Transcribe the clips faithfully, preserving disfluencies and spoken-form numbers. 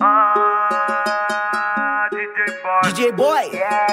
Ah, D J Boy. D J Boy. Yeah.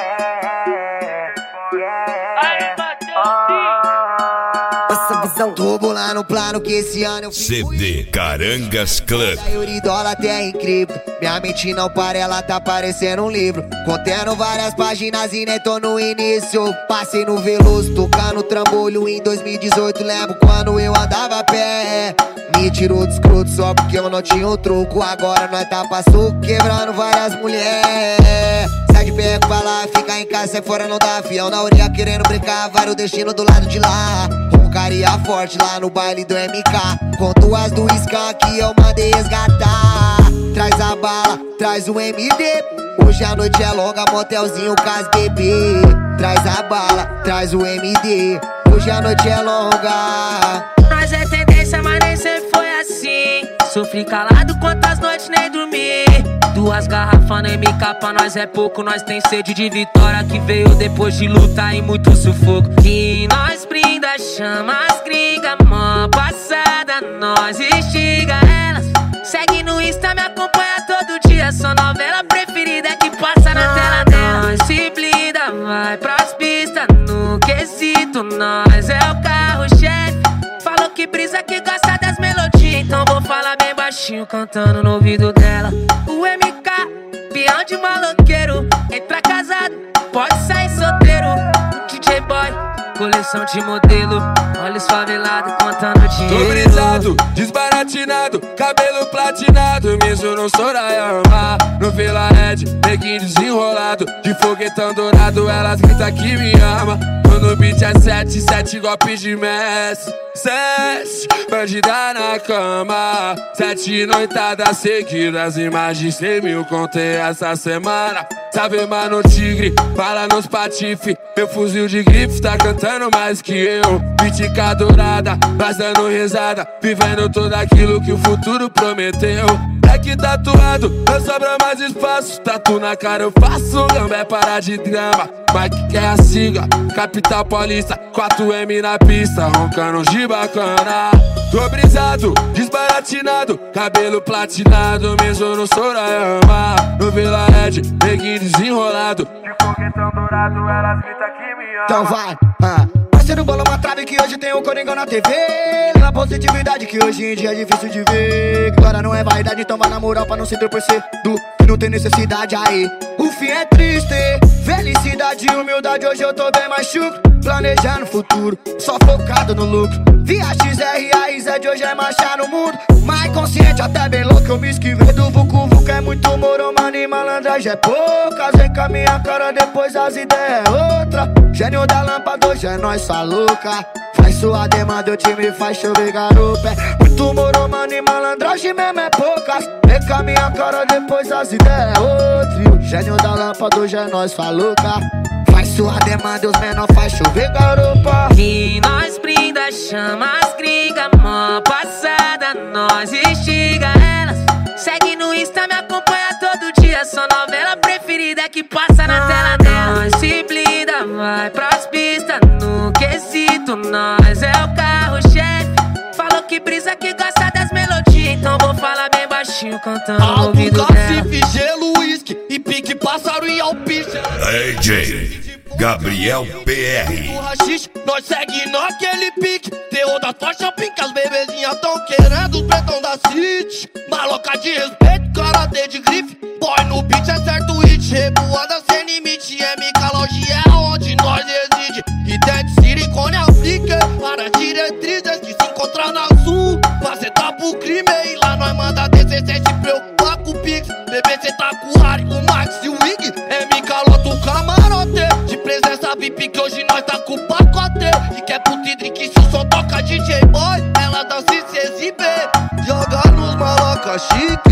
Essa visão. Tô bolando plano que esse ano eu fico. C D Carangas Club. A Euridola até é incrível. Minha mente não para, ela tá parecendo um livro, contendo várias páginas e nem tô no início. Passei no Veloso, tocando trambolho em dois mil e dezoito. Lembro quando eu andava a pé. Me tirou do escroto só porque eu não tinha o troco. Agora nós tá passando, quebrando várias mulheres. Sai de perto pra lá, fica em casa, sai fora, não dá avião na orelha querendo brincar. Vai o destino do lado de lá. Roncaria forte lá no baile do M K, com duas do Skan que eu mandei resgatar. Traz a bala, traz o M D. Hoje a noite é longa, motelzinho com as bebê. Traz a bala, traz o M D. Hoje a noite é longa. Nós é tendência, mas nem sempre foi assim. Sofri calado quantas noites nem dormi. Duas garrafas no M K pra nós é pouco. Nós tem sede de vitória que veio depois de luta e muito sufoco. E nós brinda, chama as gringas, mão passada, nós instiga elas. Segue no Insta, me acompanha todo dia. Sua novela preferida que passa na tela dela. Nós se blinda, vai pras pistas no quesito. Nós é o carro-chefe. Falou que brisa que gosta das melodias, então vou falar bem baixinho cantando no ouvido dela. O M K, peão de maloqueiro. Entra casado, pode sair solteiro. D J Boy, coleção de modelo. Olha os favelados contando dinheiro. Tô brisado, desbaratinado, cabelo platinado. Mesmo no Sorayama, no Vila Red, neguinho desenrolado. De foguetão dourado, elas gritam que me ama. Tô no beat é sete, sete golpes de mestre. Sete, bandida na cama. Sete noitadas seguidas, imagens cem mil contei essa semana. Sabe, mano, tigre, bala nos patife. Meu fuzil de grife tá cantando mais que eu. Pitica dourada, mas dando risada, vivendo tudo aquilo que o futuro prometeu. Black tatuado, não sobra mais espaço. Tatu na cara eu faço, gambé para de drama. Mike quer a siga, capital paulista, quatro M na pista, roncando de bacana. Tô brisado, desbaratinado, cabelo platinado, mesmo no Sorayama, no Vila Red, neguinho desenrolado. De foguetão dourado, elas gritam que me ama. Então vai, ah. Parceiro bola uma trave que hoje tem o Coringão na T V. Na positividade que hoje em dia é difícil de ver. Glória não é vaidade, então vai na moral pra não se torcer do que não tem necessidade aí. O fim é triste, felicidade e humildade, hoje eu tô bem mais chucro. Planejando o futuro, só focado no lucro. Via X R A I Z hoje é marchar no mundo. Mais consciente, até bem louco, eu me esquivei do vucu vucu. É muito moro, mano, e malandragem é poucas. Vem com a minha cara, depois as ideias é outra. Gênio da lâmpada, hoje é nós, sua louca. Faz sua demanda, o time faz chover garupa. É muito moro, mano, e malandragem mesmo é poucas. Vem com a minha cara, depois as ideias é outra. Gênio da lâmpada, hoje é nós, sua louca. Faz sua demanda, os menor faz chover garupa. E nós brinda, chama as gringas, mão passada, nós instiga elas. Segue no Insta, me acompanha todo dia. Sua novela preferida que passa na tela dela. Nós se blinda, vai pras pistas no quesito. Nós é o carro-chefe. Falou que brisa que gosta das melodias, então vou falar bem baixinho cantando no ouvido dela. Cacife, gelo, uísque e pique, pássaro e alpiche. D J Gabriel P R. O rachixe, nós segue naquele pique. Terror da tocha, pinca, as bebezinhas tão querendo os pretão da city. Maloca de respeito, karatê de grife. Boy no beat é certo hit. Revoada sem limite. M K Lounge é onde nós reside. E dente silicone aplique para diretrizes que se encontram na sul. Você tá pro crime e lá nós manda descer sem se preocupar com o Pix. Bebê cê tá com o Harry, o Max e o Wig. M K lota o camarote. De presença V I P que hoje nós tá com o pacote. E quer pro Tidri que se o som toca D J Boy, ela dança e se exibe. Joga nos maloca chique.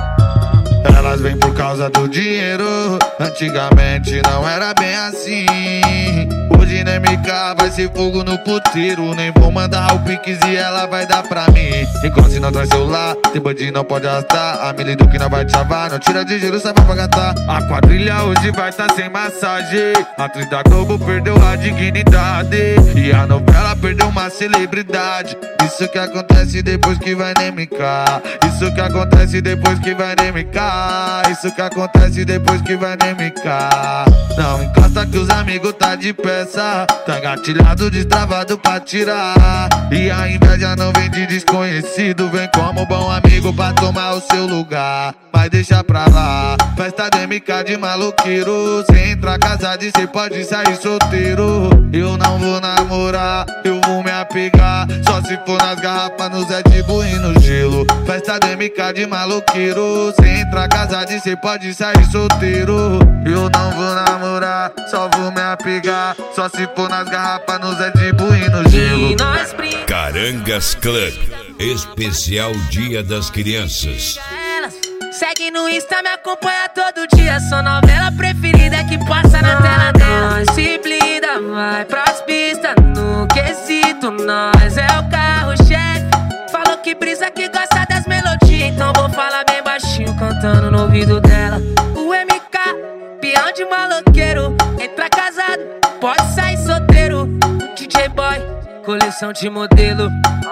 Elas vêm por causa do dinheiro. Antigamente não era bem assim. Hoje Imagina M K, vai ser fogo no puteiro. Nem vou mandar o Pix e ela vai dar pra mim. Enquanto se não traz celular, tem bandido não pode arrastar. A milha do que não vai te chavar, não tira de giro, sai pra gastar. A quadrilha hoje vai tá sem massagem. A atriz da Globo perdeu a dignidade e a novela perdeu uma celebridade. Isso que acontece depois que vai no M K. Isso que acontece depois que vai no M K. Isso que acontece depois que vai no M K. Não encosta que os amigos tá de peça. Tá gatilhado, destravado pra tirar. E a inveja não vem de desconhecido. Vem como bom amigo pra tomar o seu lugar. Mas deixa pra lá, festa de M K de maloqueiro. Cê entra casado e cê pode sair solteiro. Eu não vou namorar, eu vou me apegar. Só se for nas garrafas, no Zé de Bull e no gelo. Festa de M K de maloqueiro. Cê entra casado e cê pode sair solteiro. Eu não vou namorar, só vou me apegar. Só se for nas garrafas, no Zé de Bull e no gelo. Carangas Club, especial Dia das Crianças. Segue no Insta, me acompanha todo dia. Sua novela preferida que passa na tela dela. Nós se blinda, vai pras pistas. No quesito, nós é o carro-chefe. Falou que brisa, que gosta das melodias. Então vou falar bem baixinho, cantando no ouvido dela. O M K, peão de maloqueiro. Entra casado, pode sair solteiro. D J Boy, coleção de modelo.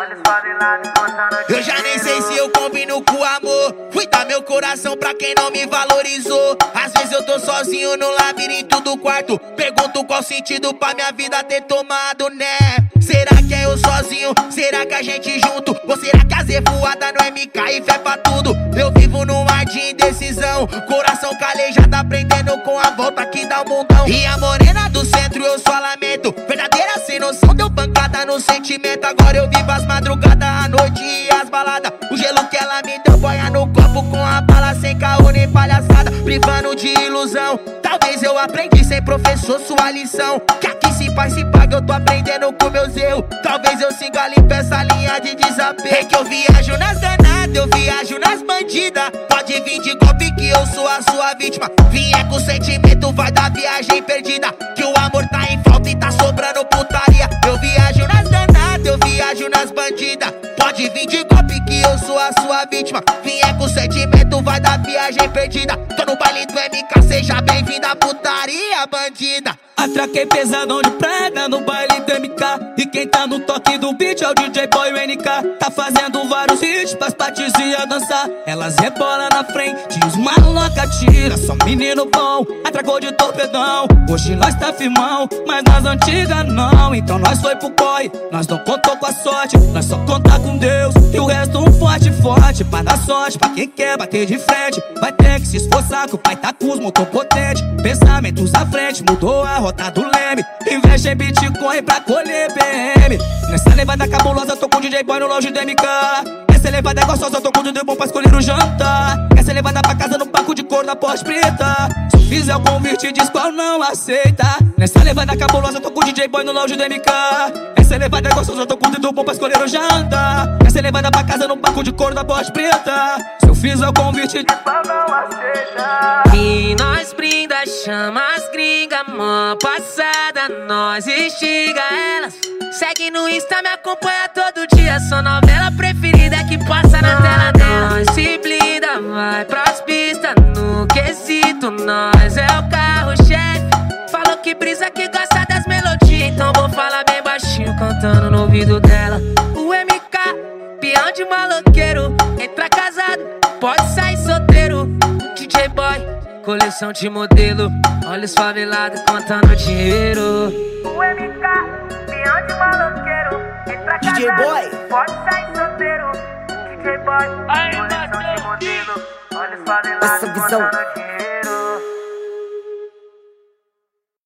Eu já nem sei se eu combino com amor. Fui dar meu coração pra quem não me valorizou. Às vezes eu tô sozinho no labirinto do quarto. Pergunto qual sentido pra minha vida ter tomado, né? Será que é eu sozinho? Será que a gente junto? Ou será que a Z voada no M K e fé pra tudo? Eu vivo num mar de indecisão. Coração calejado, aprendendo com a volta que dá o mundão. E a morena do centro eu só lamento. Verdadeira sem noção, deu pancada no sentimento. Agora eu vivo as madrugadas, a noite e as baladas. O gelo que ela me deu, boia no copo com a bala. Sem caô nem palhaçada, privando de ilusão. Talvez eu aprendi sem professor sua lição. Que aqui se faz, se paga, eu tô aprendendo com meus erros. Talvez eu siga limpa essa linha de desapego. É que eu viajo nas danadas, eu viajo nas bandidas. Pode vir de golpe que eu sou a sua vítima. Vier com sentimento, vai dar viagem perdida. Que o amor tá em falta e tá sobrando putaria. Eu viajo nas danadas, eu viajo nas bandidas. Pode vir de golpe que eu sou a sua vítima. Vier com sentimento, vai dar viagem perdida. Tô no baile do M K, seja bem-vinda, putaria bandida. Atraquei pesadão de preda no baile do M K. E quem tá no toque do beat é o D J Boy, o N K. Tá fazendo vários hits pras patizinhas dançar. Elas rebolam na frente, os maloca tira. Só menino bom, atracou de torpedão. Hoje nós tá firmão, mas nas antigas não. Então nós foi pro corre, nós não contou com a sorte. Nós só contar com Deus e o resto um forte, forte. Pra dar sorte, pra quem quer bater de frente. Vai ter que se esforçar que o pai tá com os motor potente. Pensamentos à frente, mudou a rota do leme. Investe em Bitcoin pra colher P M. Nessa levada cabulosa, tô com o D J Boy no lounge do M K. Essa levada é gostosa, tô com o D J bom pra escolher o jantar. Essa levada pra casa no banco de cor da Porsche preta. Se eu fizer o convite, diz qual não aceita. Nessa levada cabulosa, tô com o D J Boy no lounge do M K. Essa levada é gostosa, tô com o D J bom pra escolher o jantar. Essa levada pra casa no banco de cor da Porsche preta. Se eu fizer o convite, diz qual não aceita. E nós brinda, chama as gringas, mó passada, nós instiga elas. Segue no Insta, me acompanha todo dia. Sua novela preferida que passa na tela dela. Nós se blinda, vai pras pistas. No quesito, nós é o carro-chefe. Falou que brisa, que gosta das melodias. Então vou falar bem baixinho, cantando no ouvido dela. O M K, peão de maloqueiro. Entra casado, pode sair solteiro. D J Boy, coleção de modelo. Olha os favelados contando dinheiro. O M K, peão de maloqueiro. Entra casado, D J Boy, pode sair solteiro. D J Boy, coleção de modelo. Olha os favelados contando dinheiro.